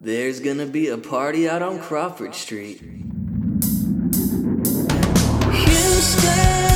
There's gonna be a party out on Crawford Street. Houston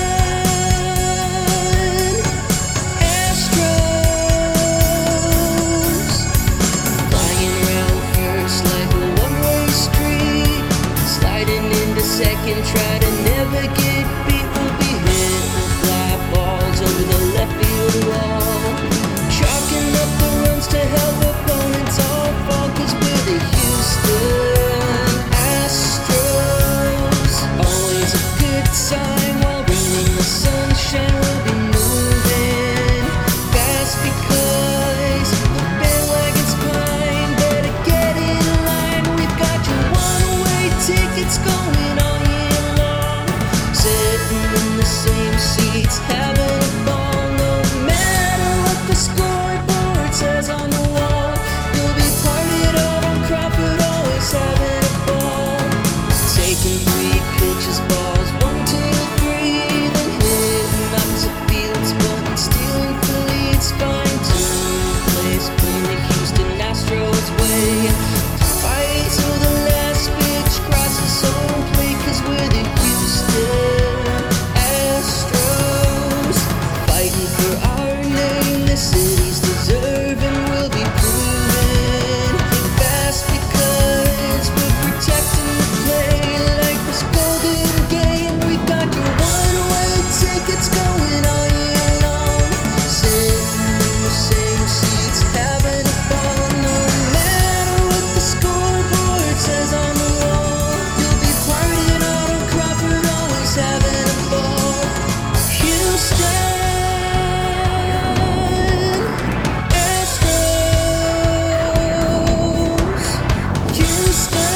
Astros, flying around first like a one-way street, sliding into second, try to never get beat. We'll be hitting fly balls over the left field wall, chalking up the runs to help opponents all fall, 'cause we're the Houston Astros. Always a good sign while raining the sunshine. We'll be moving fast because the bandwagon's pine. Better get in line, we've got your one-way tickets going all year long. Sitting in the same seats, having a ball, no matter what the scoreboard says on the wall. You'll be partying out on Crawford, always having a ball. Taking 3 pitches, balls 1, 2, 3, then hitting opposite fields, but stealing the leads. Find place, playing the Houston Astros way. Fight till the last pitch crosses home plate, 'cause we're the Houston Astros. Fighting for our name, the city's deserving. We'll be proven fast because we're protecting the play like this golden game. We got your one-way tickets going all year long. Sitting in the same seats, having a ball, no matter what the scoreboard says on the wall. You'll be partying out on Crawford, always having a ball. Houston Astros, Houston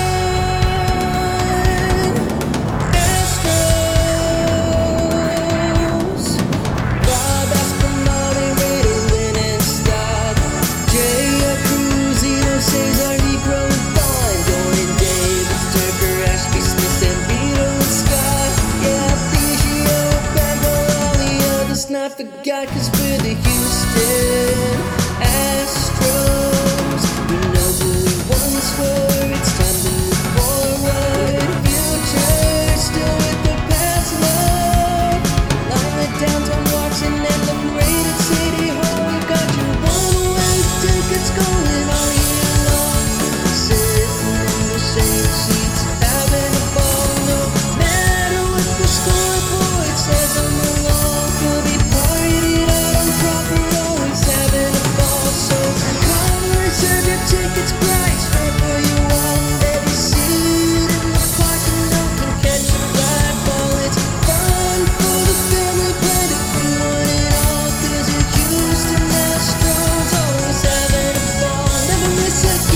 Astros. Bob Espinal, Raider winning stock. Jay Cruzino, Cesar Negro and Bond. Dorian Davis, Turker, Ashby Smith, and Vito and Scott. Yeah, Biggio, Bagwell, all the others not forgot, 'cause we're the Houston Astros. We know who we once were, it's time to move forward. Future still with the past love. Line the downtown walks and end the parade at City Hall. We've got your one-way tickets going all year long. Sitting in the same seats, having a ball, no matter what the scoreboard says on the wall. We'll be partying out on Crawford, always having a ball. So come reserve your tickets, price right for you all. Every seat in the parking lot can catch a fly ball. It's fun for the family, but if we want it all, 'cause your Houston Astros always having a ball. Never miss a